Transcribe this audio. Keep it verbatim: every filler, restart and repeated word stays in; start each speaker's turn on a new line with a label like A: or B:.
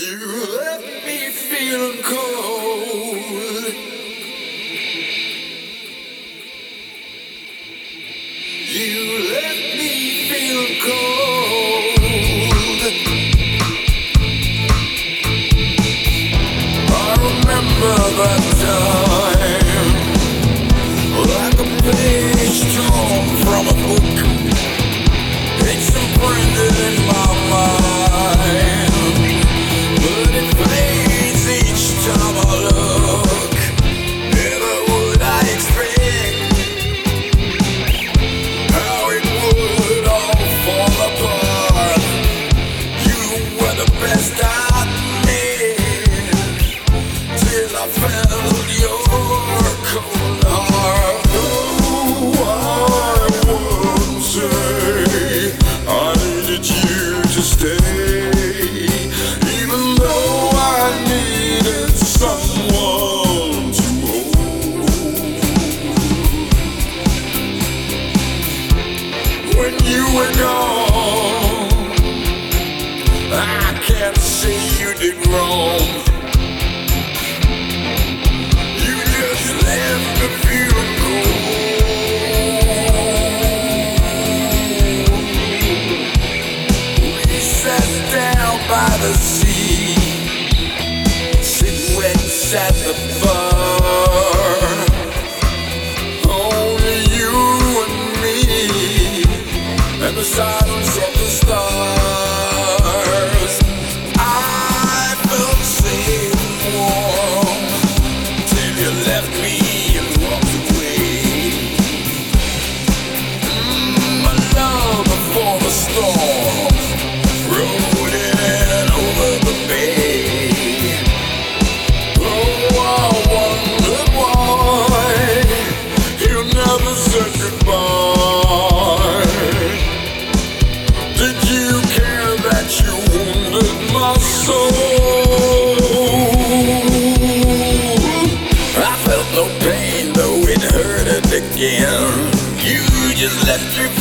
A: You left me feeling cold. You left me feeling cold. I remember that time like a page torn from a book. It's imprinted in my mind, but it fades each time I look. Never would I expect how it would all fall apart. You were the best I made till I felt your cold heart. Oh, I would say I needed you to stay, even though I needed someone to hold. When you were gone, I can't say you did wrong. You just left me feeling cold. By the sea, silhouettes at the bar, only you and me, and the silence of the stars. I felt safe and warm till you left me and walked away. Mm, my love before the storm rode in over the bay. Oh, I wondered why you never said goodbye. Did you care that you wounded my soul? I felt no pain, though it hurted again. You just left your